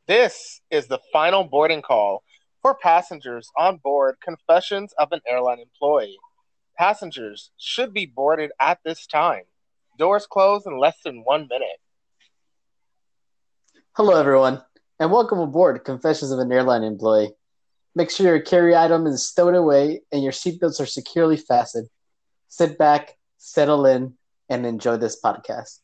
This is the final boarding call for passengers on board Confessions of an Airline Employee. Passengers should be boarded at this time. Doors close in less than 1 minute. Hello, everyone, and welcome aboard Confessions of an Airline Employee. Make sure your carry item is stowed away and your seatbelts are securely fastened. Sit back, settle in, and enjoy this podcast.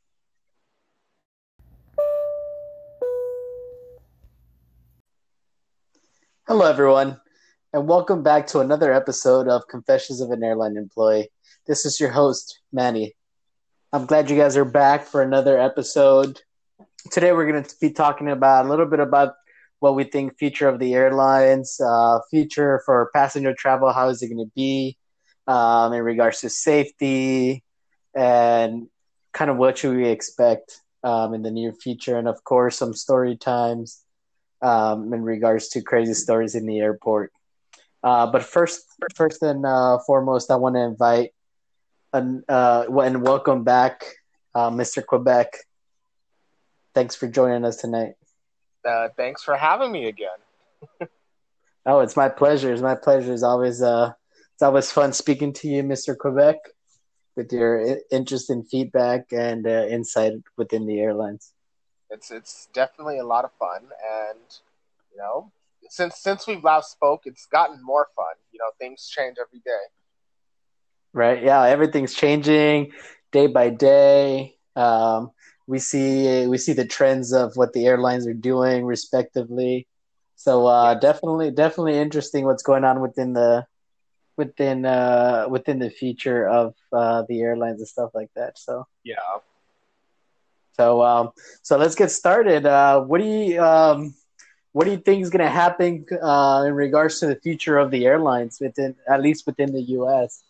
Hello, everyone, and welcome back to another episode of Confessions of an Airline Employee. This is your host, Manny. I'm glad you guys are back for another episode. Today we're going to be talking about a little bit about what we think future of the airlines, future for passenger travel, how is it going to be in regards to safety, and kind of what should we expect in the near future, and of course some story times in regards to crazy stories in the airport. But first and foremost, I want to invite and welcome back, Mr. Quebec. Thanks for joining us tonight. Thanks for having me again. Oh, it's my pleasure. It's my pleasure. It's always fun speaking to you, Mr. Quebec, with your interest in feedback and insight within the airlines. It's definitely a lot of fun, and you know, since we've last spoke, it's gotten more fun. Things change every day. Right? Yeah, everything's changing day by day. We see the trends of what the airlines are doing, respectively. So Yes. definitely interesting what's going on within the future of the airlines and stuff like that. Yeah. So let's get started. What do you think is going to happen in regards to the future of the airlines within, at least within the U.S.?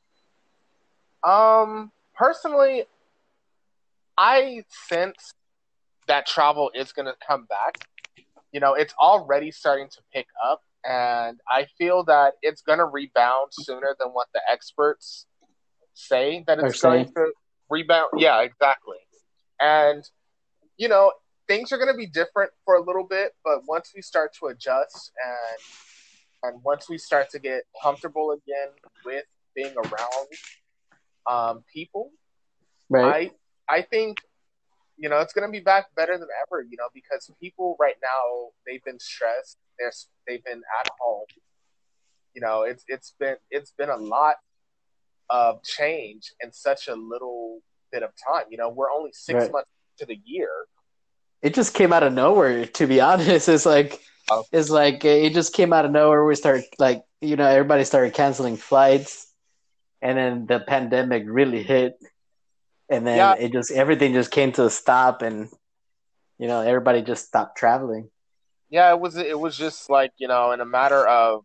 Personally, I sense that travel is going to come back. It's already starting to pick up, and I feel that it's going to rebound sooner than what the experts say that Or it's going say, to rebound. Yeah, exactly. And, you know, things are going to be different for a little bit, but once we start to adjust and once we start to get comfortable again with being around people, right, I I think it's going to be back better than ever, because people right now, they've been stressed. They've been at home. It's been a lot of change in such a little bit of time. We're only six right. months to the year. It just came out of nowhere. To be honest, Uh, it's like it just came out of nowhere. We start like everybody started canceling flights, and then the pandemic really hit, and then yeah, it just everything just came to a stop, and everybody just stopped traveling. yeah. It was just like in a matter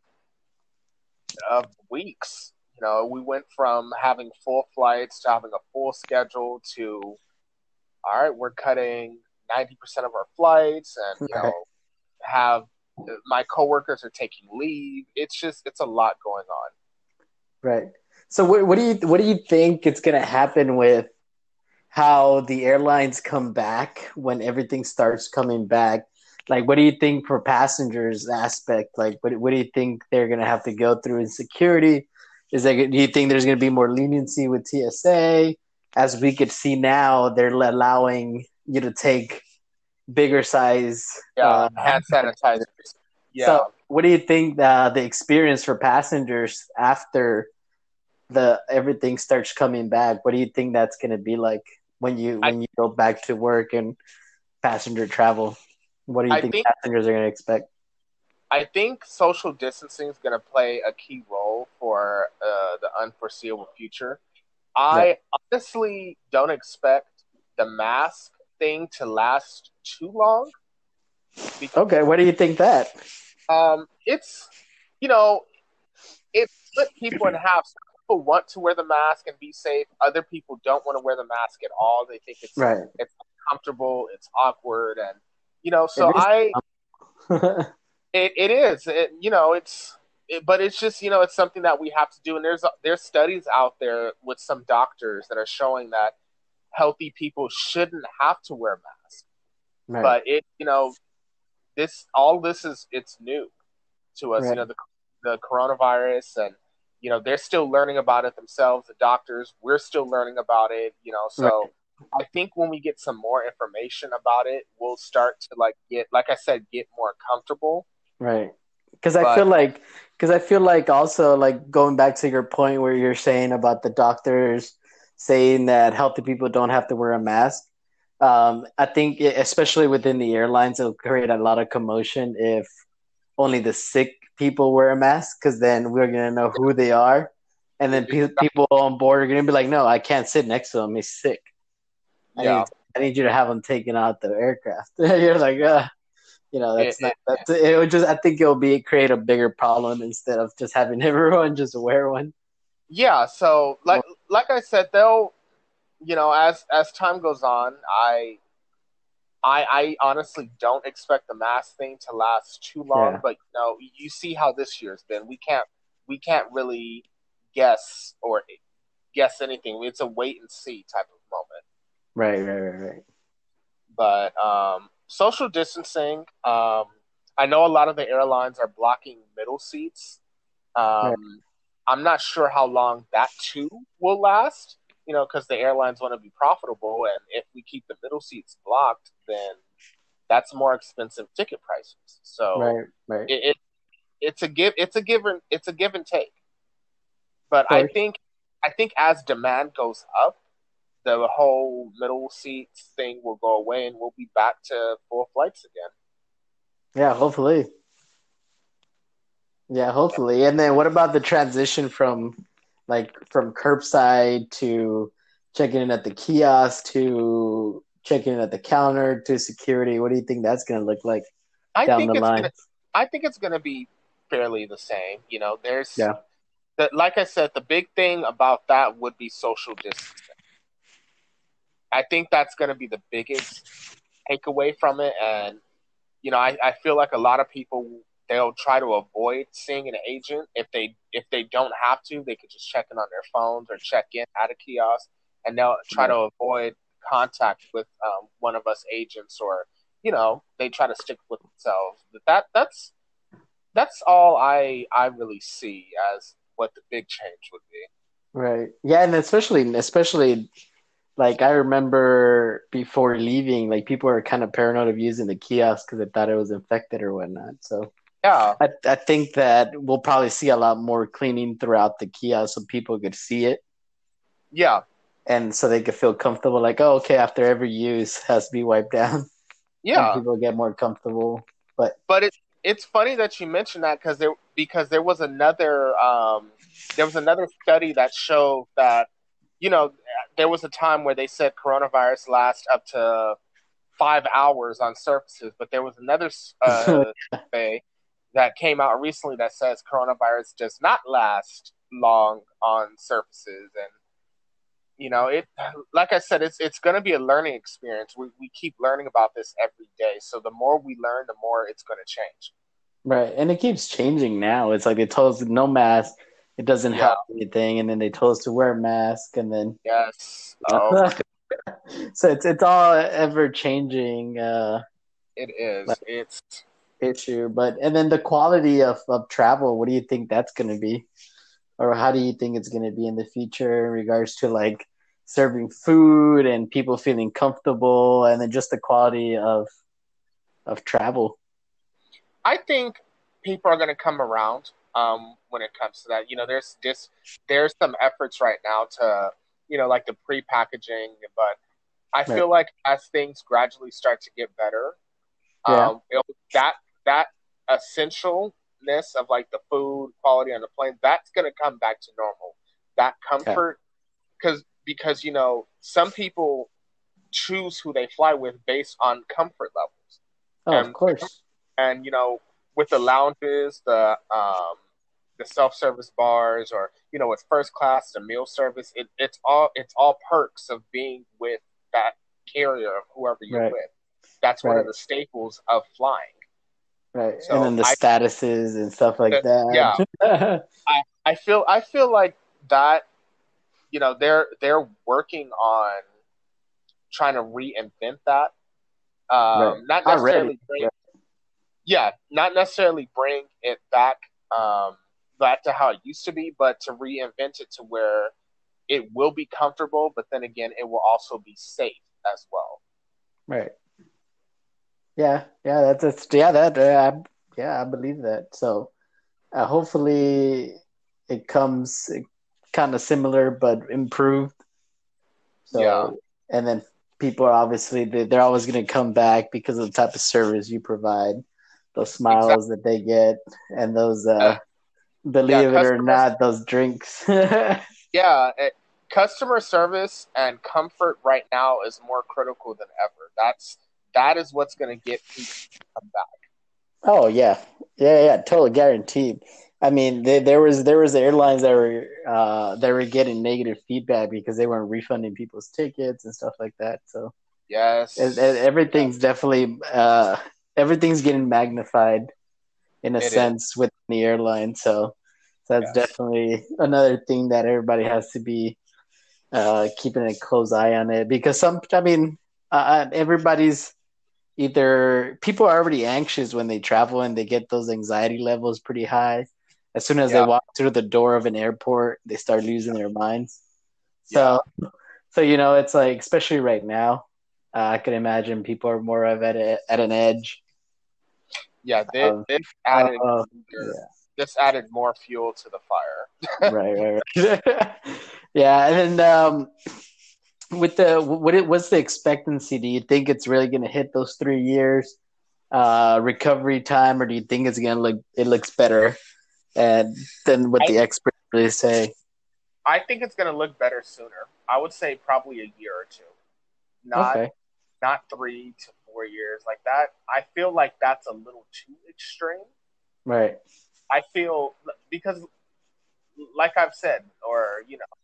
of weeks. We went from having full flights to having a full schedule to all right, we're cutting 90% of our flights, and Right. have my coworkers are taking leave. It's a lot going on. Right. So what do you think it's gonna happen with how the airlines come back when everything starts coming back? Like, what do you think for passengers aspect? Like, what do you think they're gonna have to go through in security? Do you think there's gonna be more leniency with TSA? As we could see now, they're allowing you to take bigger size. Yeah, hand sanitizers. So, Yeah, what do you think the experience for passengers after the everything starts coming back? What do you think that's going to be like when you I when you go back to work and passenger travel? What do you I think think passengers are going to expect? I think social distancing is going to play a key role for the unforeseeable future. Right. I honestly don't expect the mask thing to last too long because Okay. What do you think that? it's you know it split people in half. Some people want to wear the mask and be safe. Other people don't want to wear the mask at all. They think it's Right. it's uncomfortable, it's awkward, and It so is. I it is but it's just it's something that we have to do, and there's studies out there with some doctors that are showing that healthy people shouldn't have to wear masks, Right. but this is it's new to us. You know, Right. the coronavirus, and they're still learning about it themselves. The doctors, we're still learning about it. Right. So I think when we get some more information about it, we'll start to like I said, get more comfortable. Right. Because I feel But like, because I feel like also like going back to your point where you're saying about the doctors saying that healthy people don't have to wear a mask. I think especially within the airlines, it'll create a lot of commotion if only the sick people wear a mask, because then we're gonna know who they are, and then people on board are gonna be like, "No, I can't sit next to him. He's sick. I yeah, need I need you to have him taken out the aircraft." You're like, it, that's not it that's it would just I think it'll be create a bigger problem instead of just having everyone just wear one. yeah. So Well, like I said, they'll as time goes on, I honestly don't expect the mask thing to last too long, yeah, but you see how this year's been. We can't really guess anything. It's a wait and see type of moment. right. But social distancing, I know a lot of the airlines are blocking middle seats. Right. Um, I'm not sure how long that too will last. Because the airlines want to be profitable, and if we keep the middle seats blocked, then that's more expensive ticket prices. So Right. it, it it's a give and take. But Of I course. think as demand goes up, the whole middle seats thing will go away, and we'll be back to full flights again. Yeah, hopefully. Yeah, hopefully. And then what about the transition from curbside to checking in at the kiosk to checking in at the counter to security? What do you think that's going to look like I down think the it's line? gonna I think it's gonna be fairly the same. There's Yeah. that, like I said, the big thing about that would be social distancing. I think that's gonna be the biggest takeaway from it. And I feel like a lot of people, they'll try to avoid seeing an agent. If they don't have to, they could just check in on their phones or check in at a kiosk, and they'll try Right. to avoid contact with one of us agents, or they try to stick with themselves. But that's all I really see as what the big change would be. Right. Yeah, and especially like I remember before leaving, like people were kind of paranoid of using the kiosk because they thought it was infected or whatnot. So Yeah, I think that we'll probably see a lot more cleaning throughout the kiosk so people could see it yeah, and so they could feel comfortable. Like, oh, okay, after every use has to be wiped down, and yeah. people get more comfortable. But But it's funny that you mentioned that, because there was another study that showed that you know there was a time where they said coronavirus lasts up to 5 hours on surfaces, but there was another survey that came out recently that says coronavirus does not last long on surfaces. And it, like I said, it's going to be a learning experience. We keep learning about this every day, so the more we learn, the more it's going to change. right, and it keeps changing now. It's like they told us no mask, it doesn't Yeah. help anything, and then they told us to wear a mask, and then Yes. Oh my. so it's all ever changing It like is. It's. issue. But and then the quality of travel, what do you think that's going to be? Or how do you think it's going to be in the future in regards to like serving food and people feeling comfortable and then just the quality of travel? I think people are going to come around when it comes to that. There's some efforts right now to like the pre-packaging, but I Right. feel like as things gradually start to get better, Yeah. that that essentialness of like the food quality on the plane, that's going to come back to normal. That Yeah. comfort, because some people choose who they fly with based on comfort levels, Oh, of and course. with the lounges, the self service bars, or with first class, the meal service, it's all perks of being with that carrier of whoever you're Right. with. That's one of Right. the staples of flying. Right. And So then the statuses and stuff like yeah, that. I feel like that. They're working on trying to reinvent that. Right. Not Already. necessarily bring Right. yeah, not necessarily bring it um, back to how it used to be, but to reinvent it to where it will be comfortable, but then again, it will also be safe as well. Right. Yeah. Yeah. That's yeah. Yeah. I believe that. So hopefully it comes kind of similar but improved. Yeah, So and then people are obviously they're always going to come back because of the type of service you provide, those exactly. smiles that they get, and those Yeah, believe it or not, those drinks. yeah, customer service and comfort right now is more critical than ever. That is what's going to get people to come back. Oh yeah, yeah, totally guaranteed. I mean, there was airlines that were getting negative feedback because they weren't refunding people's tickets and stuff like that. So Yes, everything's definitely everything's getting magnified in a it is. sense with the airline. So that's Yes, definitely another thing that everybody has to be keeping a close eye on it because I mean, everybody's either people are already anxious when they travel and they get those anxiety levels pretty high. As soon as they yeah, walk through the door of an airport, they start losing their minds. yeah, So, it's like, especially right now, I can imagine people are more of at an edge. yeah. Of, uh, yeah, This added more fuel to the fire. right. Yeah, and then with what's the expectancy? Do you think it's really going to hit those 3 years recovery time, or do you think it's going to it looks better and than what I the experts really say? I think it's going to look better sooner. I would say probably a year or two, not Okay, 3 to 4 years like that. I feel like that's a little too extreme. right, I feel because, like I've said, or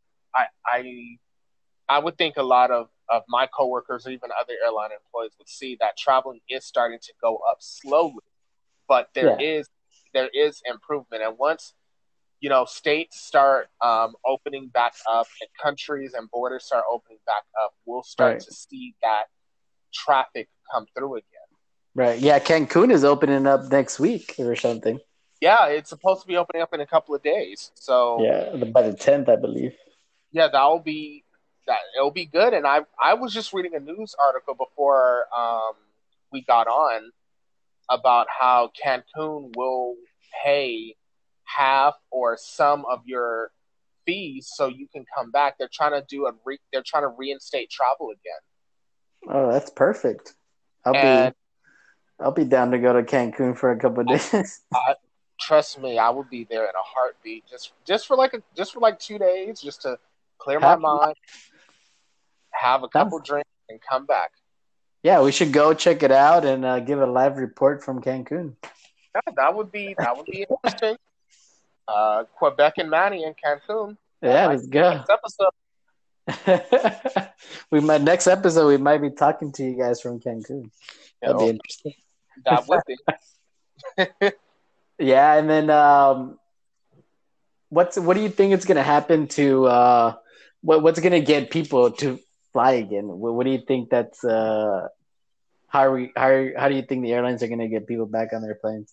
I would think a lot of my coworkers or even other airline employees would see that traveling is starting to go up slowly, but yeah, there is improvement, and once states start opening back up and countries and borders start opening back up, we'll start right, to see that traffic come through again. right. Yeah, Cancun is opening up next week or something. Yeah, it's supposed to be opening up in a couple of days. So Yeah, by the 10th, I believe. yeah, that it'll be good. And I was just reading a news article before we got on about how Cancun will pay half or some of your fees so you can come back. They're trying to reinstate travel again. Oh, that's perfect. I'll And be I'll be down to go to Cancun for a couple of days. I, trust me, I would be there in a heartbeat just for like 2 days just to clear my Have, mind, have a couple sounds, drinks, and come back. yeah, we should go check it out and give a live report from Cancun. Yeah, that would be interesting. Quebec and Manny and Cancun. That Yeah, might let's be the go. next episode. Next episode we might be talking to you guys from Cancun. You That'd be know, interesting. that would be. Yeah, and then what do you think is going to happen to what's going to get people to fly again? What do you think that's how do you think the airlines are going to get people back on their planes?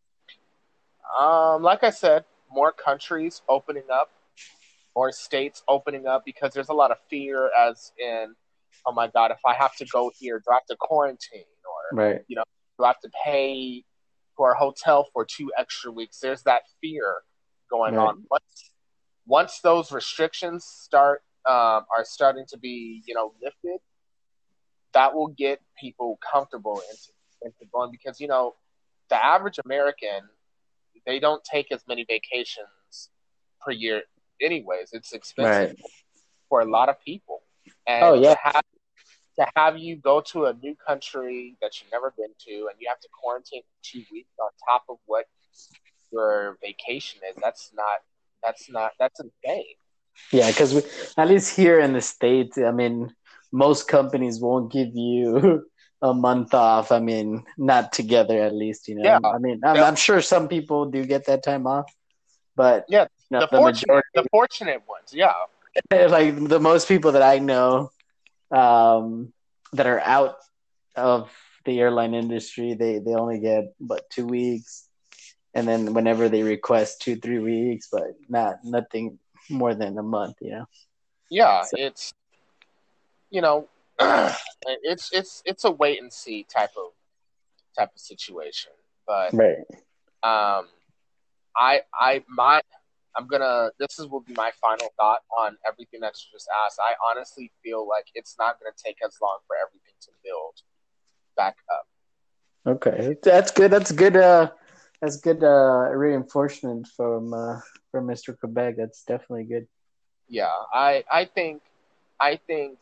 Like I said, more countries opening up, more states opening up because there's a lot of fear, as in, oh my God, if I have to go here, do I have to quarantine or Right, do I have to pay for a hotel for 2 extra weeks? There's that fear going right, on. Once those restrictions are starting to be lifted, that will get people comfortable into going because the average American, they don't take as many vacations per year anyways. It's expensive right. for a lot of people, Oh and yeah, to have you go to a new country that you've never been to and you have to quarantine for 2 weeks on top of what your vacation is, that's insane. yeah. Because at least here in the states, I mean, most companies won't give you a month off. I mean, not together at least. Yeah, I mean, the, I'm sure some people do get that time off, but yeah, the majority, the fortunate ones, yeah, like the most people that I know, that are out of the airline industry, they only get but 2 weeks, and then whenever they request 2-3 weeks, but nothing more than a month. Yeah, So, it's you know, it's a wait and see type of situation. But right. um, I my I'm gonna this is will be my final thought on everything that you just asked. I honestly feel like it's not gonna take as long for everything to build back up. Okay, that's good. That's good reinforcement from Mr. Quebec. That's definitely good. Yeah, I think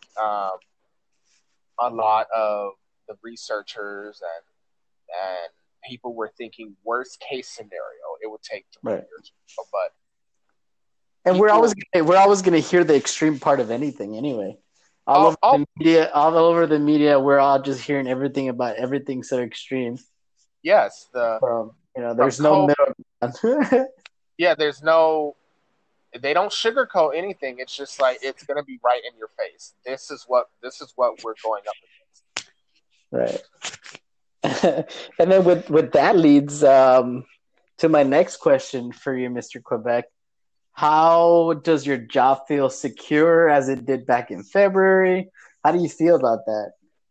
a lot of the researchers and people were thinking worst case scenario it would take three Right. years, but And people we're always gonna hear the extreme part of anything anyway. all, all All over the media, we're all just hearing everything about everything so extreme. yes From from there's no COVID, middle ground. yeah, there's no, they don't sugarcoat anything. It's just like it's gonna be right in your face. This is what we're going up Right. And then with that leads to my next question for you, Mr. Quebec. How does your job feel secure as it did back in February? How do you feel about that?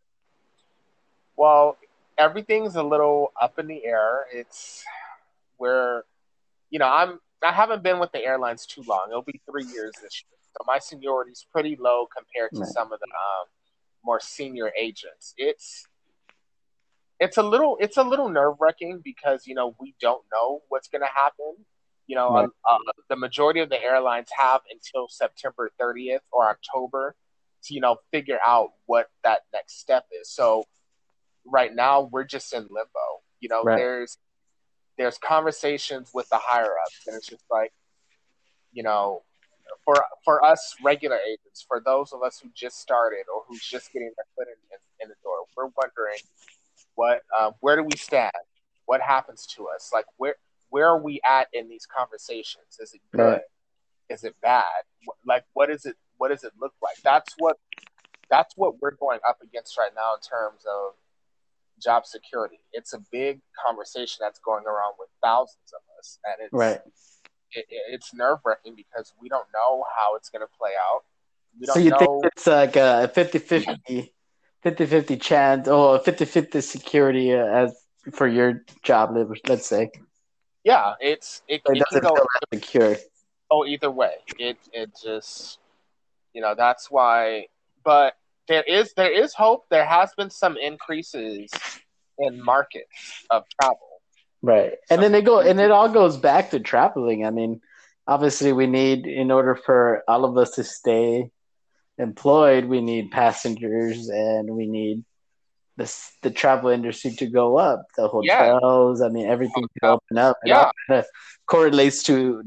well, everything's a little up in the air. It's where I haven't been with the airlines too long. It'll be 3 years this year, so my seniority is pretty low compared to Right. some of the more senior agents. It's a little nerve wracking because we don't know what's going to happen. Right. The majority of the airlines have until September 30th or October to figure out what that next step is. So right now we're just in limbo. Right. There's conversations with the higher ups, and it's just like you know for us regular agents, for those of us who just started or who's just getting their foot in the door, we're wondering where do we stand? What happens to us? Like where are we at in these conversations? Is it good? Right. Is it bad? Like what does it look like? That's what we're going up against right now in terms of job security. It's a big conversation that's going around with thousands of us, and Right. it's nerve wracking because we don't know how it's going to play out. We So don't you think know. it's like a 50-50 chance or 50-50 security as for your job, let's say. Yeah, So it it can doesn't feel that secure. go either way. It just that's why. But there is hope. There has been some increases in markets of travel. Right. And So then it all goes back to traveling. I mean, obviously we need, in order for all of us to stay employed, we need passengers and we need the travel industry to go up, the yeah, hotels, I mean everything to hotels, open up. It all yeah, kind of correlates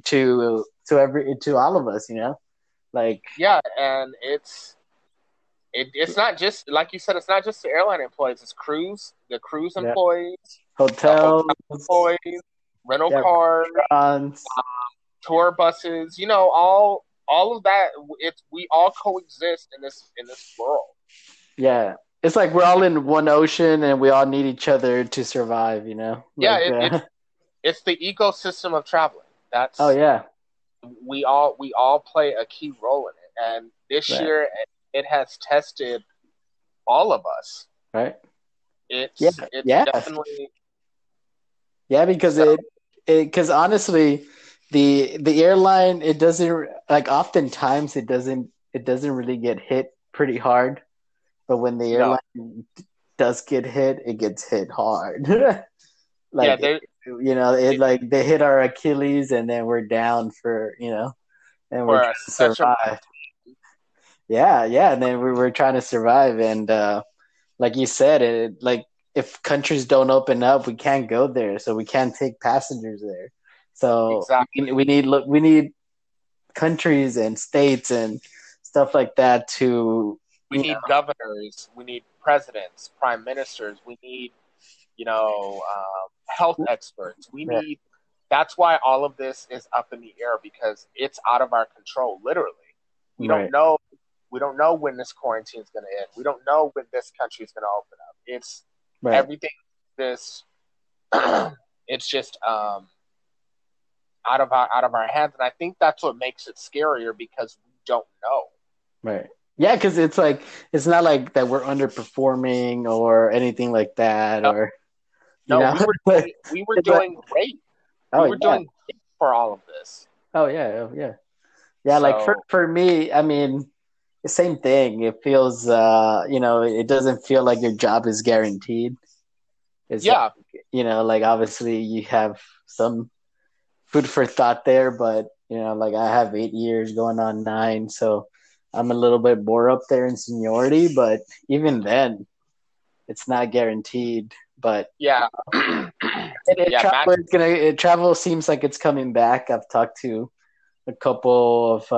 to all of us. Like yeah, and it's not just like you said. It's not just the airline employees. It's the cruise yeah, employees, the hotels, hotel employees, rental yeah, cars, restaurants. tour buses. All of that. It's we all coexist in this world. Yeah. It's like we're all in one ocean and we all need each other to survive. Yeah, Like it's the ecosystem of traveling. oh That's yeah, we all play a key role in it, and this right. year it has tested all of us. Right. Yeah, It's yeah. definitely Yeah, because so. because honestly, the airline, it doesn't, like, oftentimes it doesn't really get hit pretty hard, but when the No, airline does get hit, it gets hit hard. yeah, Like it, like they hit our Achilles and then we're down and we're for trying to such a survive. Yeah, yeah, and then we're trying to survive, and like you said, it like if countries don't open up, we can't go there, so we can't take passengers there. So exactly. we need countries and states and stuff like that to We you know need governors, we need presidents, prime ministers, we need health experts. We yeah, need. That's why all of this is up in the air because it's out of our control. Literally, we don't right, know. We don't know when this quarantine is going to end. We don't know when this country is going to open up. Right. Everything this it's just out of our hands, and I think that's what makes it scarier because we don't know. Right. Yeah, because it's like it's not like that we're underperforming or anything like that, No, or you no, know, we were it's like, doing great. oh We were yeah, doing great for all of this. oh yeah, oh yeah, yeah. Like So for me, I mean, the same thing. It feels, it doesn't feel like your job is guaranteed. It's like, yeah, like obviously you have some food for thought there, but like I have 8 years going on 9, so I'm a little bit more up there in seniority, but even then, it's not guaranteed. But yeah, yeah. Matt, travel seems like it's coming back. I've talked to a couple of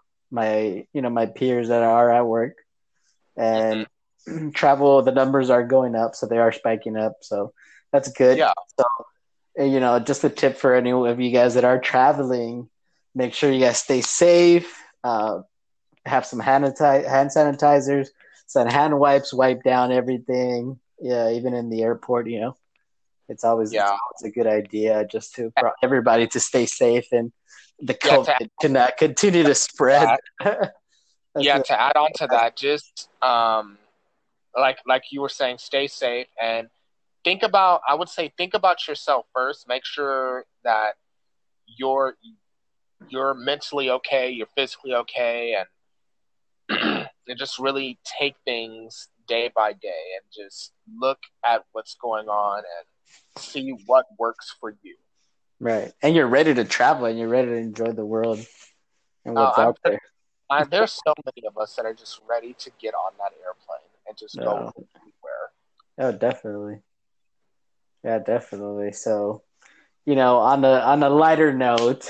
my peers that are at work, and mhm, travel, the numbers are going up, so they are spiking up. So that's good. yeah, So just a tip for any of you guys that are traveling: make sure you guys stay safe. Have some hand sanitizers, some hand wipes, wipe down everything. Yeah, even in the airport, it's yeah, always a good idea just to for everybody to stay safe and the yeah. COVID to not continue to spread. That's it. To add on to that, just like you were saying, stay safe and think about. I would say think about yourself first. Make sure that you're you're mentally okay, you're physically okay, and just really take things day by day and just look at what's going on and see what works for you. Right. And you're ready to travel and you're ready to enjoy the world and what's I'm out there. there's so many of us that are just ready to get on that airplane and just go No. anywhere. Oh, definitely. Yeah, definitely. So, on a lighter note,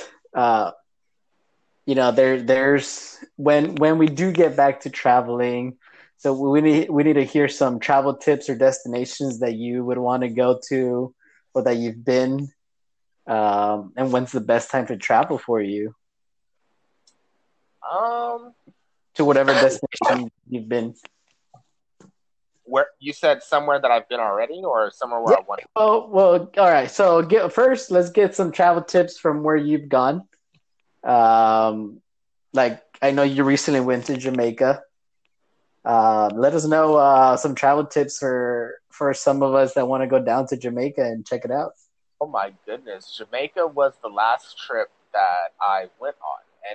there's when we do get back to traveling, so we need to hear some travel tips or destinations that you would want to go to or that you've been, and when's the best time to travel for you Um, to whatever destination you've been. where you said somewhere that I've been already, or somewhere where Yeah. I want to. Well, all right. So first, let's get some travel tips from where you've gone. Um, like I know you recently went to Jamaica. Let us know some travel tips for some of us that want to go down to Jamaica and check it out. Oh my goodness, Jamaica was the last trip that I went on, and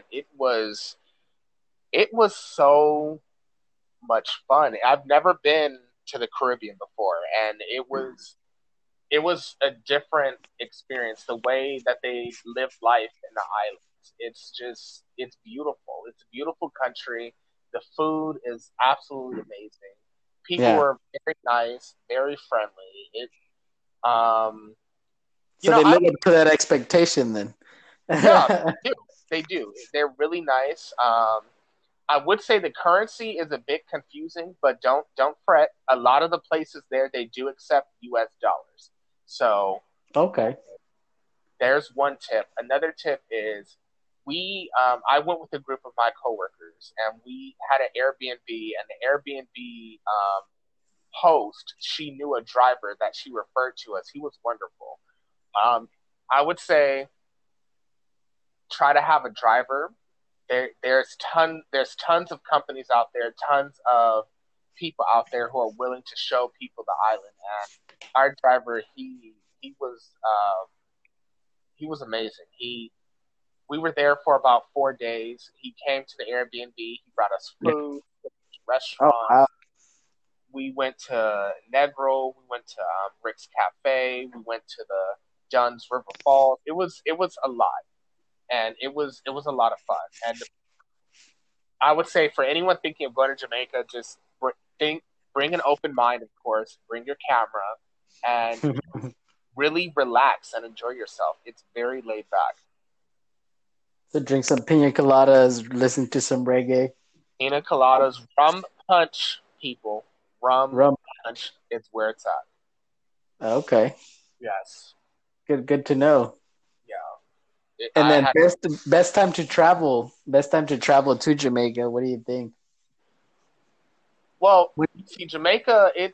it was so much fun. I've never been to the Caribbean before, and it was a different experience. The way that they live life in the islands, it's beautiful. It's a beautiful country. The food is absolutely amazing. People Yeah. are very nice, very friendly. Um, you So know, they I live up to that expectation then. yeah, they do. They do. They're really nice. I would say the currency is a bit confusing, but don't fret. A lot of the places there they do accept U.S. dollars. So Okay. there's one tip. Another tip is I went with a group of my coworkers and we had an Airbnb, and the Airbnb host, she knew a driver that she referred to us. He was wonderful. Um, I would say try to have a driver. There's tons of companies out there, tons of people out there who are willing to show people the island. And our driver, he was amazing. He We were there for about 4 days. He came to the Airbnb. He brought us Yeah. food, Oh wow. restaurants. We went to Negro. We went to Rick's Cafe. We went to the Dunn's River Falls. It was a lot, and it was a lot of fun. And I would say for anyone thinking of going to Jamaica, just think, bring an open mind, of course. Bring your camera, and really relax and enjoy yourself. It's very laid back. So drink some pina coladas, listen to some reggae. Pina coladas, rum punch, people. Rum Rum. punch is where it's at. Okay. Yes. Good to know. Yeah. And I then had best time to travel. Best time to travel to Jamaica. What do you think? well, see Jamaica.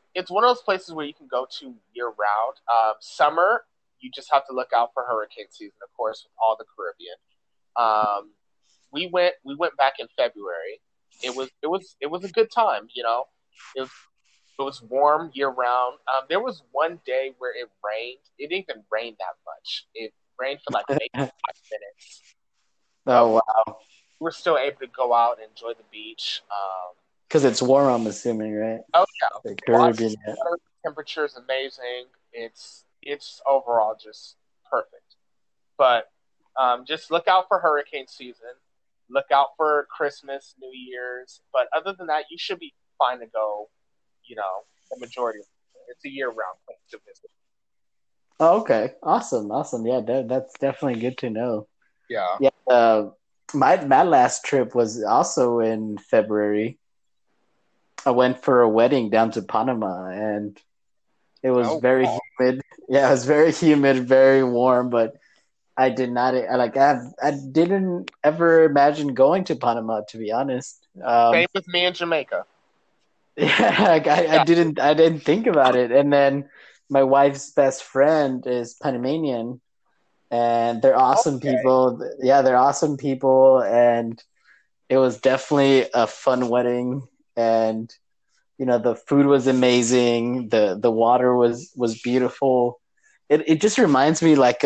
it's one of those places where you can go to year round. Summer, you just have to look out for hurricane season, of course, with all the Caribbean. Um, we went back in February. It was a good time. It was it was warm year round. There was one day where it rained. It didn't even rain that much. It rained for like maybe 5 minutes, but Oh wow, we were still able to go out and enjoy the beach. because it's warm. I'm assuming, right? Oh yeah, The water Caribbean. Yeah. temperature is amazing. It's overall just perfect. But just look out for hurricane season. Look out for Christmas, New Year's. But other than that, you should be fine to go. The majority of it. It's a year-round place to visit. Oh, okay. Awesome. Awesome. Yeah, that's definitely good to know. Yeah. Yeah. My last trip was also in February. I went for a wedding down to Panama, and it was Oh very wow. humid. Yeah, it was very humid, very warm, but I did not I didn't ever imagine going to Panama, to be honest. Same with me in Jamaica. Yeah, like Yeah. I didn't think about it. And then my wife's best friend is Panamanian, and they're awesome Okay. people. Yeah, they're awesome people, and it was definitely a fun wedding. And the food was amazing. The water was beautiful. It just reminds me like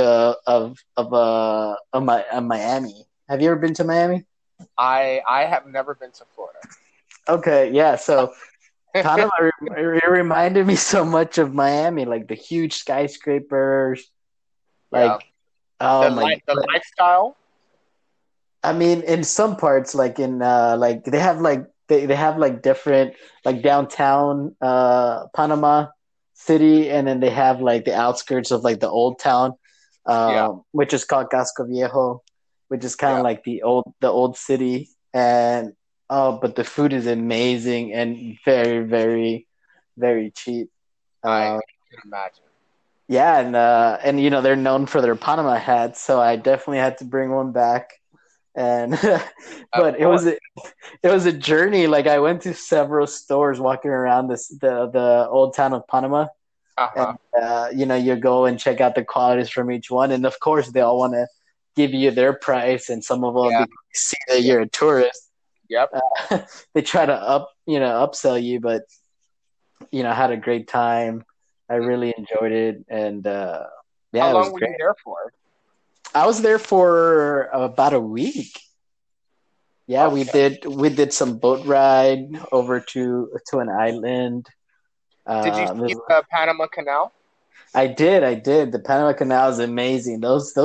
of Miami. Have you ever been to Miami? I have never been to Florida. Okay, yeah. So Panama it reminded me so much of Miami, like the huge skyscrapers, Yeah. like oh my The god. lifestyle. I mean, in some parts, like in like they have like different like downtown Panama City, and then they have like the outskirts of like the old town, Yeah. which is called Casco Viejo, which is kind Yeah. of like the old city. And oh, but the food is amazing and very very very cheap. I Uh, can imagine. yeah, and they're known for their Panama hats, so I definitely had to bring one back. And Of but course. it was a journey. Like I went to several stores walking around the old town of Panama, Uh and huh. you go and check out the qualities from each one, and of course they all want to give you their price, and some of them Yeah. because they see that Yeah. you're a tourist, Yep. they try to upsell you, but had a great time. I really enjoyed it, and How yeah, it was long were great. you there for? I was there for about a week. Yeah, we Okay. did some boat ride over to an island. Did you see the Panama Canal? I did. The Panama Canal is amazing.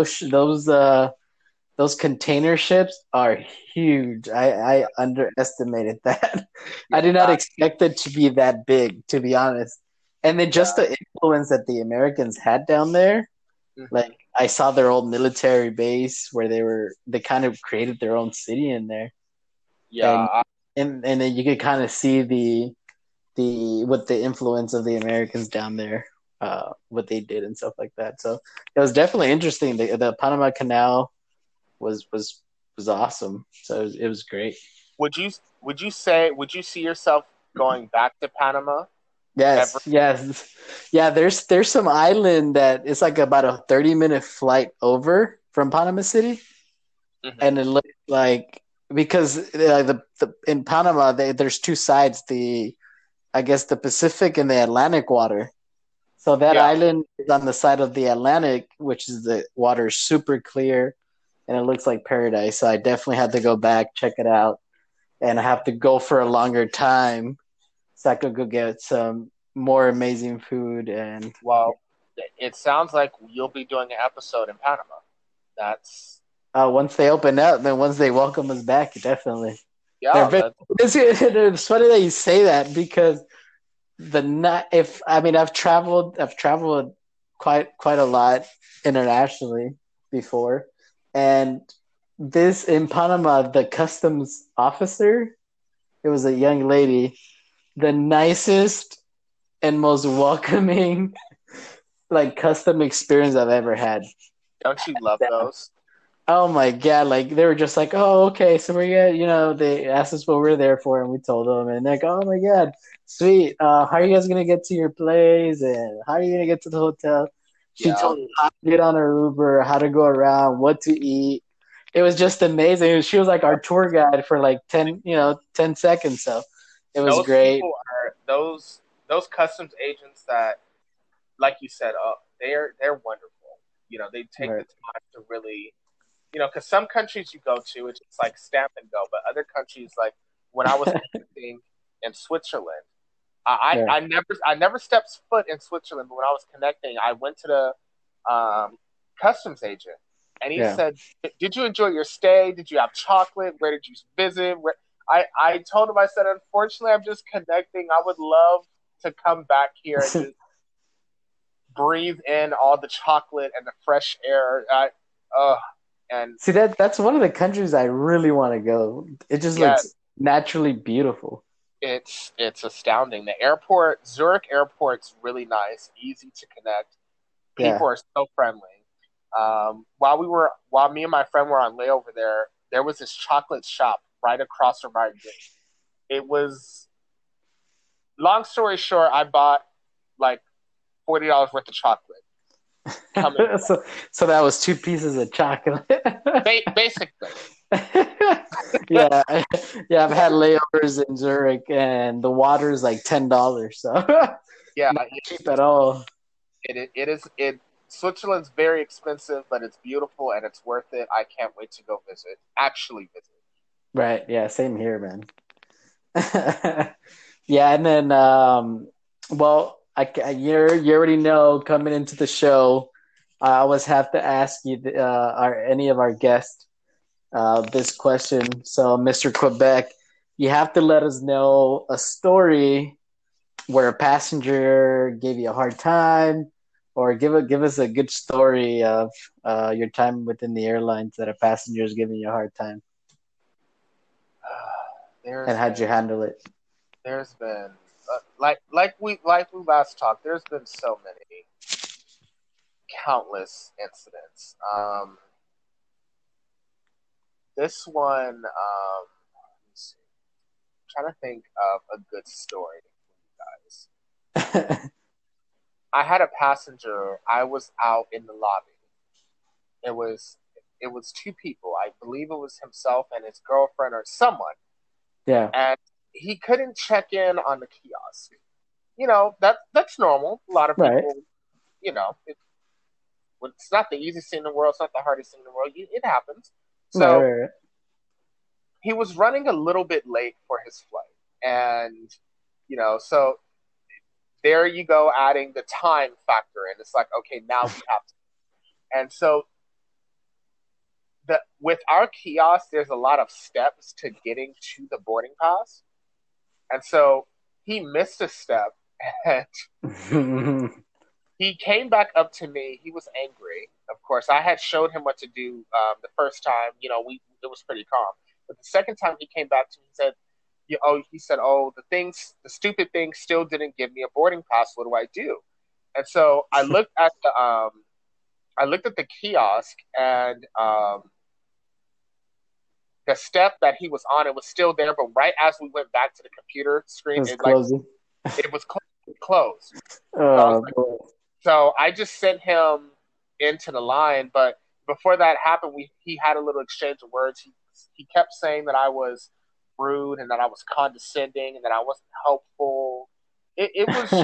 Those container ships are huge. I underestimated that. I Yeah. did not expect it to be that big, to be honest. And then just Yeah. the influence that the Americans had down there. Hmm. Like I saw their old military base where they kind of created their own city in there. And Yeah. and then you could kind of see the what the influence of the Americans down there, what they did and stuff like that. So it was definitely interesting. The Panama Canal was awesome. So it was great. Would you see yourself going back to Panama ever? Yes, yes, yeah. There's some island that it's like about a 30-minute flight over from Panama City, Hmm. and it looks like because in Panama there's two sides, the I guess the Pacific and the Atlantic water. So that Yeah. island is on the side of the Atlantic, which is the water is super clear and it looks like paradise. So I definitely had to go back, check it out, and I have to go for a longer time so I could go get some more amazing food. And Well, it sounds like you'll be doing an episode in Panama. That's once they open up, then once they welcome us back, definitely. They're yeah. very, it's funny that you say that because the not if I mean I've traveled quite a lot internationally before, and this in Panama the customs officer, it was a young lady, the nicest and most welcoming like custom experience I've ever had. Don't you love those? Oh my god! Like they were just like, oh, okay, so we're gonna, they asked us what we're there for, and we told them, and they're like, oh my god. Sweet. How are you guys gonna get to your place, and how are you gonna get to the hotel? She Yeah. told me how to get on her Uber, how to go around, what to eat. It was just amazing. She was like our tour guide for like 10 seconds. So it was Those great. people are those customs agents that, like you said, they're wonderful. They take the Right. time to really, because some countries you go to, it's just like stamp and go, but other countries, like when I was connecting in Switzerland, Yeah. I never stepped foot in Switzerland, but when I was connecting, I went to the customs agent, and he Yeah. said, "Did you enjoy your stay? Did you have chocolate? Where did you visit?" I told him, I said, "Unfortunately, I'm just connecting. I would love to come back here and just breathe in all the chocolate and the fresh air." And See that's one of the countries I really want to go. It just yeah, looks naturally beautiful. it's astounding. The airport, Zurich Airport's really nice, easy to connect. People Yeah. are so friendly. While me and my friend were on layover there, there was this chocolate shop right across from our gate. It was, long story short, I bought like $40 worth of chocolate coming. so that was two pieces of chocolate. Basically, yeah, yeah. I've had layovers in Zurich, and the water is like $10, so yeah, not cheap at all. it is. Switzerland's very expensive, but it's beautiful and it's worth it. I can't wait to go visit. Actually, visit. Right? Yeah, same here, man. Yeah, and then well, you already know coming into the show, I always have to ask you, are any of our guests this question. So, Mr. Quebec, you have to let us know a story where a passenger gave you a hard time, or give us a good story of your time within the airlines that a passenger is giving you a hard time, and There's how'd been you handle it? there's been like we last talked. There's been so many countless incidents. This one, let me see. I'm trying to think of a good story for you guys. I had a passenger. I was out in the lobby. It was it was two people. I believe it was himself and his girlfriend or someone, Yeah, and he couldn't check in on the kiosk. That's normal. A lot of right, people, it's not the easiest thing in the world. It's not the hardest thing in the world. It happens. right, So right, he was running a little bit late for his flight, and so there you go, adding the time factor in. It's like, okay, now we have to. And so with our kiosk, there's a lot of steps to getting to the boarding pass, and so he missed a step, and right. he came back up to me. He was angry. Of course, I had showed him what to do the first time. It was pretty calm. But the second time he came back to me, he said, "Oh, the stupid thing, still didn't give me a boarding pass. What do I do?" And so I looked at the kiosk, and the step that he was on, it was still there. But right as we went back to the computer It screen, was closing. it was closed. So I was Oh like, boy. so I just sent him into the line, but before that happened, he had a little exchange of words. He kept saying that I was rude and that I was condescending and that I wasn't helpful. It was.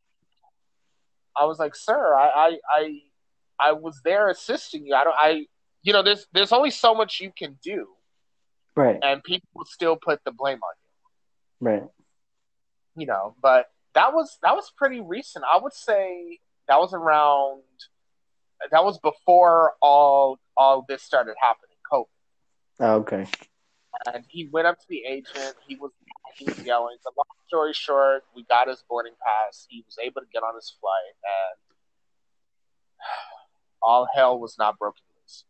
I was like, sir, I was there assisting you. I don't. There's only so much you can do, Right, and people still put the blame on right. you. But that was pretty recent. I would say that was around that was before all this started happening, COVID. Oh, okay. And he went up to the agent. He was yelling. The long story short, we got his boarding pass. He was able to get on his flight, and all hell was not broken loose.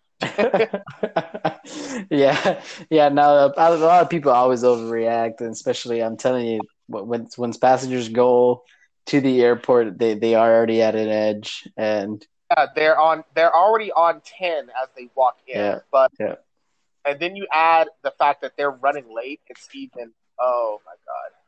Yeah, yeah. Now a lot of people always overreact, and especially I'm telling you, when passengers go to the airport, they are already at an edge, and Yeah, They're already on 10 as they walk in, yeah, but yeah, and then you add the fact that they're running late. It's even. Oh my god.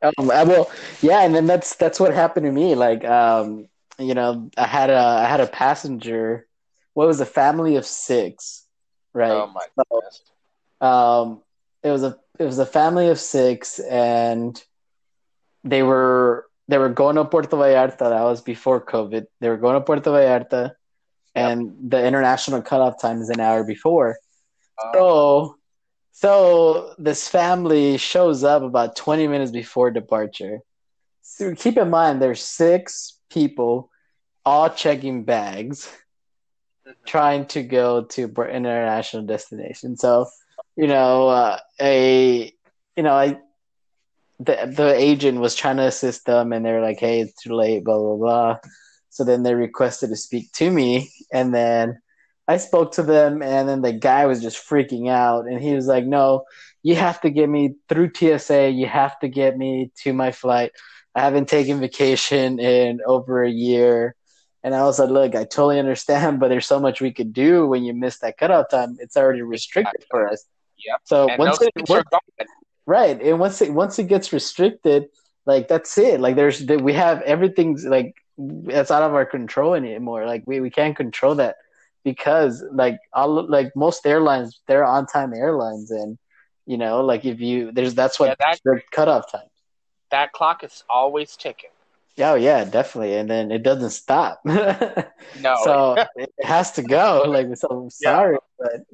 Well, yeah, and then that's what happened to me. Like, I had a passenger. What was a family of six, right? Oh my So, goodness. it was a family of six, and they were going to Puerto Vallarta. That was before COVID. They were going to Puerto Vallarta, Yep. and the international cutoff time is an hour before. Oh my. So, so this family shows up about 20 minutes before departure. So keep in mind, there's six people all checking bags, Mhm. trying to go to international destination. So, you know, a you know, I the agent was trying to assist them, and they're like, "Hey, it's too late," blah blah blah. So then they requested to speak to me, and then I spoke to them, and then the guy was just freaking out, and he was like, "No, you have to get me through TSA. You have to get me to my flight. I haven't taken vacation in over a year." And I was like, "Look, I totally understand, but there's so much we could do when you miss that cutoff time. It's already restricted Exactly. for us." Yep. So And those seats are gone. right, and once it gets restricted, like that's it. Like we have everything's like it's out of our control anymore. Like we can't control that because like most airlines, they're on time airlines, and like if you there's that's Yeah, what their cutoff time. that clock is always ticking. Oh yeah, definitely, and then it doesn't stop. No. So it has to go. Like so, I'm Yeah. sorry, but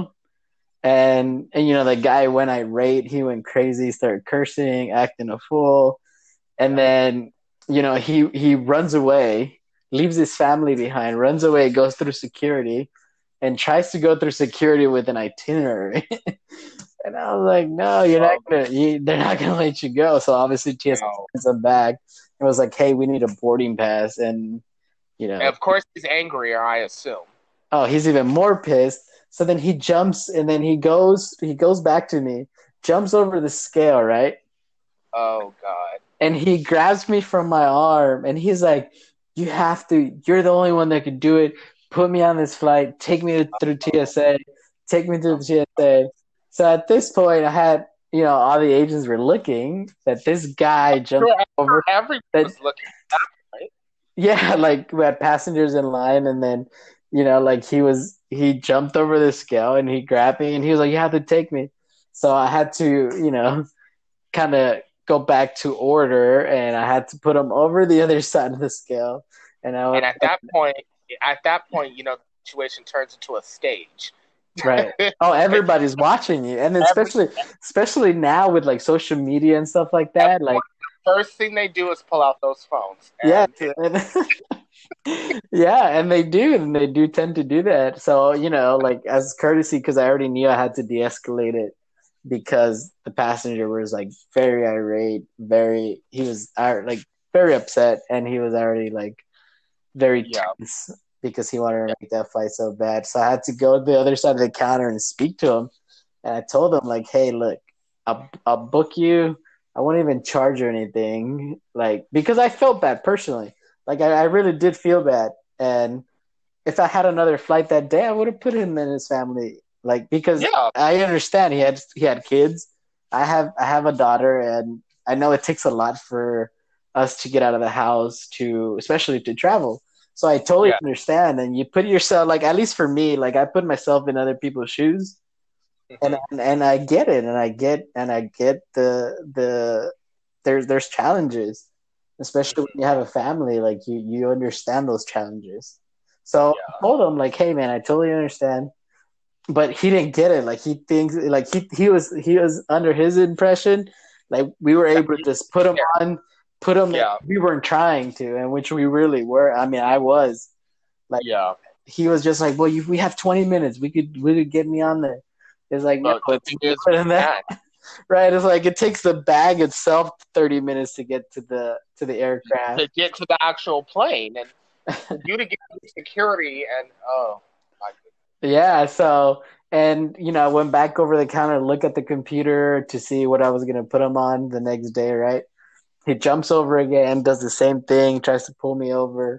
And the guy went irate. He went crazy, started cursing, acting a fool, and Yeah. then he runs away, leaves his family behind, runs away, goes through security, and tries to go through security with an itinerary. And I was like, no, you're not Oh gonna. They're not gonna let you go. So obviously TSA no. sends him back and was like, hey, we need a boarding pass, and you And know, of course he's angrier, I assume. oh, he's even more pissed. So then he jumps and then he goes back to me, jumps over the scale, right? Oh God. And he grabs me from my arm and he's like, you're the only one that could do it. Put me on this flight, take me through TSA, take me through the TSA. So at this point I had, all the agents were looking that this guy jumped Sure, over everyone that. was looking at that, right? Yeah, like we had passengers in line, and then like he jumped over the scale and he grabbed me and he was like, "You have to take me." So I had to, kind of go back to order, and I had to put him over the other side of the scale, and I was And at that point, the situation turns into a stage. right. Oh, everybody's watching you, and Every, especially now with like social media and stuff like that, like everyone, the first thing they do is pull out those phones, yeah. and it, Yeah, and they do tend to do that. So, like as courtesy, because I already knew I had to de-escalate it because the passenger was like very irate, he was like very upset, and he was already like very yeah, tense because he wanted to make that flight so bad. So I had to go to the other side of the counter and speak to him, and I told him like, "Hey, look, I'll book you. I won't even charge you anything, like because I felt bad personally. Like I really did feel bad, and if I had another flight that day, I would have put him and his family. Like because yeah, I understand he had kids. I have a daughter, and I know it takes a lot for us to get out of the house to, especially to travel. So I totally yeah. understand. And you put yourself, like at least for me, like I put myself in other people's shoes, and Hmm. and I get it, and I get the there's challenges, especially when you have a family. Like you understand those challenges. So I Yeah, told him like, hey man, I totally understand, but he didn't get it. Like he thinks like he was under his impression, like we were able to just put him on, put him. yeah, We weren't trying to, and which we really were. I mean, I was like, yeah. he was just like, well, we have 20 minutes. We could get me on there. It's like, no, But the it's thing is, more we than that. can't. Right? It's like it takes the bag itself 30 minutes to get to the aircraft. To get to the actual plane and for you to get through security and oh my Yeah, so and I went back over the counter to look at the computer to see what I was gonna put him on the next day, right? He jumps over again, does the same thing, tries to pull me over.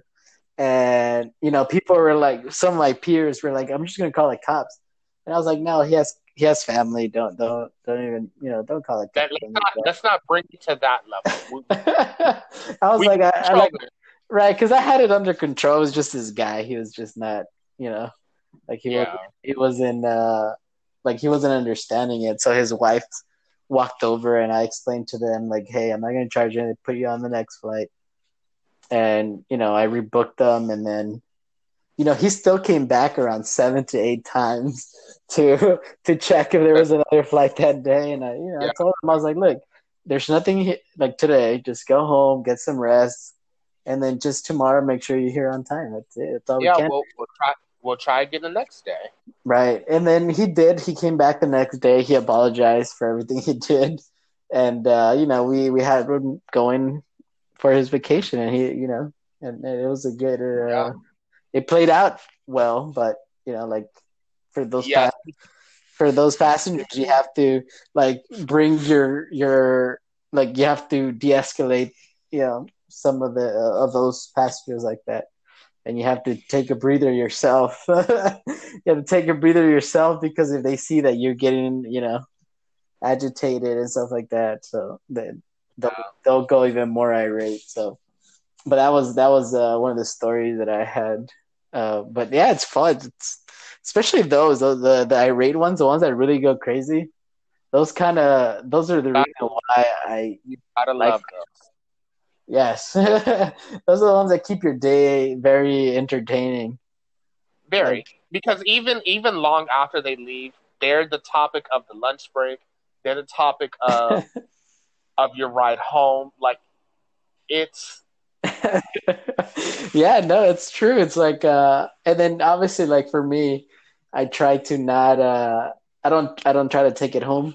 And people were like, some of my peers were like, I'm just gonna call the cops. And I was like, no, he has family. Don't even don't call it That let's not bring it to that level. I was We like, I control like this. right because I had it under control. It was just this guy. He was just not, like Yeah. he wasn't like he wasn't understanding it. So his wife walked over and I explained to them like, hey, I'm not gonna charge you. Put you on the next flight. And I rebooked them, and then he still came back around 7 to 8 times to check if there was another flight that day. And I Yeah. told him, I was like, look, there's nothing like today. Just go home, get some rest, and then just tomorrow, make sure you're here on time. That's it. That's all we Yeah. can. We'll try again the next day. Right. And then he did. He came back the next day. He apologized for everything he did, and we had him going for his vacation, and and it was a good. Yeah. It played out well, but like for those Yes. for those passengers, you have to like bring your like you have to de-escalate, some of those passengers like that, and you have to take a breather yourself. You have to take a breather yourself because if they see that you're getting agitated and stuff like that, so then they'll go even more irate. So, but that was one of the stories that I had. But yeah, it's fun. It's, especially the irate ones, the ones that really go crazy. Those are the reason why I You gotta like. love those. Yes, those are the ones that keep your day very entertaining. Very. Like, Because even long after they leave, they're the topic of the lunch break. They're the topic of your ride home. Like it's yeah, no, it's true. It's like, and then obviously, like for me, I try to not. I don't try to take it home.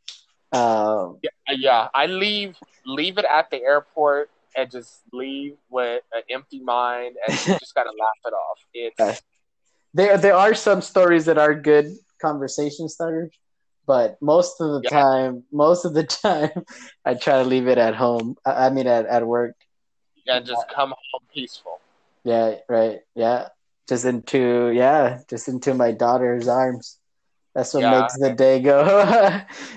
yeah. I leave it at the airport and just leave with an empty mind, and you just gotta laugh it off. Uh, It's there are some stories that are good conversation starters, but yeah, most of the time, I try to leave it at home. I mean, at work. and just come home peaceful. Yeah, right. Yeah, just into my daughter's arms. That's what Yeah, makes the day go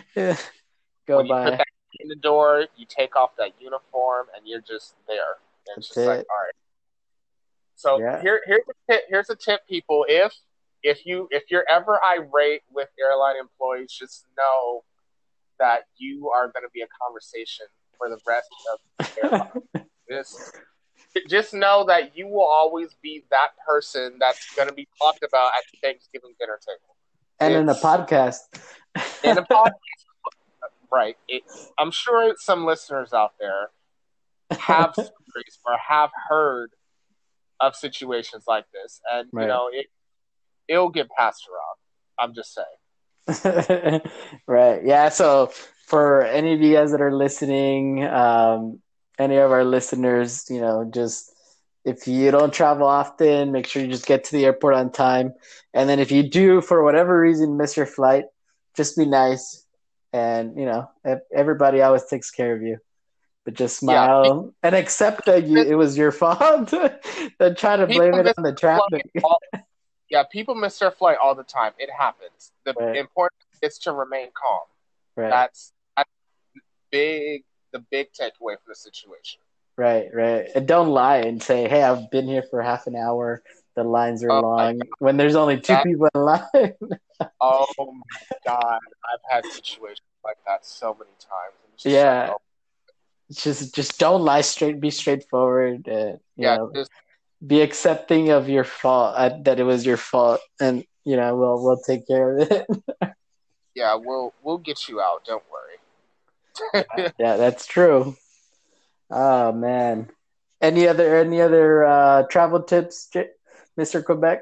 go when you put by. that in the door, you take off that uniform, and you're just there. And it's That's just like, it. all right. So Yeah. here's a tip, people. If you're ever irate with airline employees, just know that you are going to be a conversation for the rest of the airline. Just know that you will always be that person that's going to be talked about at the Thanksgiving dinner table. And in a It's podcast. in a podcast, right? I'm sure some listeners out there have stories or have heard of situations like this, and Right. It'll get passed around. I'm just saying. Right. Yeah. So for any of you guys that are listening, any of our listeners, just if you don't travel often, make sure you just get to the airport on time. And then if you do, for whatever reason, miss your flight, just be nice. And, everybody always takes care of you. But just Yeah, smile and accept that it was your fault. Don't try to blame people it miss on the their flight traffic. yeah, people miss their flight all the time. It happens. The Right. important is to remain calm. Right. That's big. The big takeaway from the situation. Right, right. And don't lie and say, "Hey, I've been here for half an hour. The lines are Oh my long." When there's only two god! people in line. Oh my god! I've had situations like that so many times. And it's just like, Yeah, oh just don't lie. Be straightforward. yeah, just Be accepting of your fault. That it was your fault, and we'll take care of it. yeah. We'll get you out. Don't worry. Yeah, that's true. Oh man. Any other travel tips, Mr. Quebec?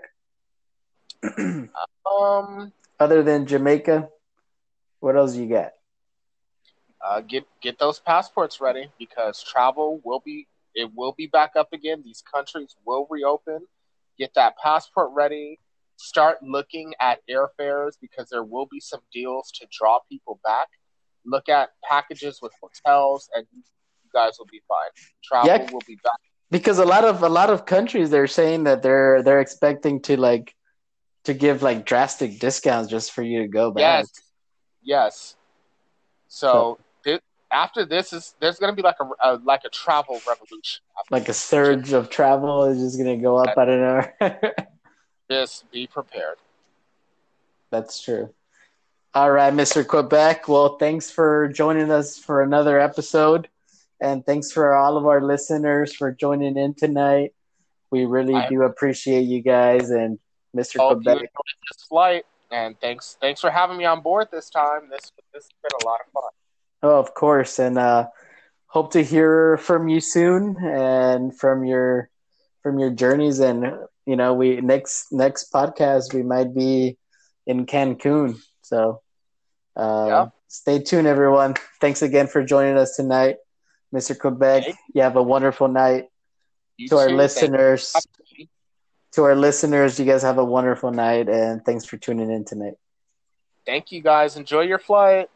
um, Other than Jamaica, what else you got? get those passports ready because travel will be back up again. These countries will reopen. Get that passport ready. Start looking at airfares because there will be some deals to draw people back. Look at packages with hotels, and you guys will be fine. Travel Yeah, will be back. because a lot of countries they're saying that they're expecting to like to give like drastic discounts just for you to go back. Yes, yes. So So after this there's gonna be like a travel revolution after like a this. surge of travel is just gonna go up. I don't know. Just be prepared. That's true. All right, Mr. Quebec. Well, thanks for joining us for another episode. And thanks for all of our listeners for joining in tonight. We really I do appreciate you guys and Mr. hope you Quebec. enjoyed this flight, and thanks for having me on board this time. This has been a lot of fun. Oh, of course. And hope to hear from you soon and from your journeys. And we next podcast we might be in Cancun. So Yeah. stay tuned, everyone. Thanks again for joining us tonight, Mr. Quebec. Okay. You have a wonderful night. You To our too. listeners, you guys have a wonderful night, and thanks for tuning in tonight. Thank you guys. Enjoy your flight.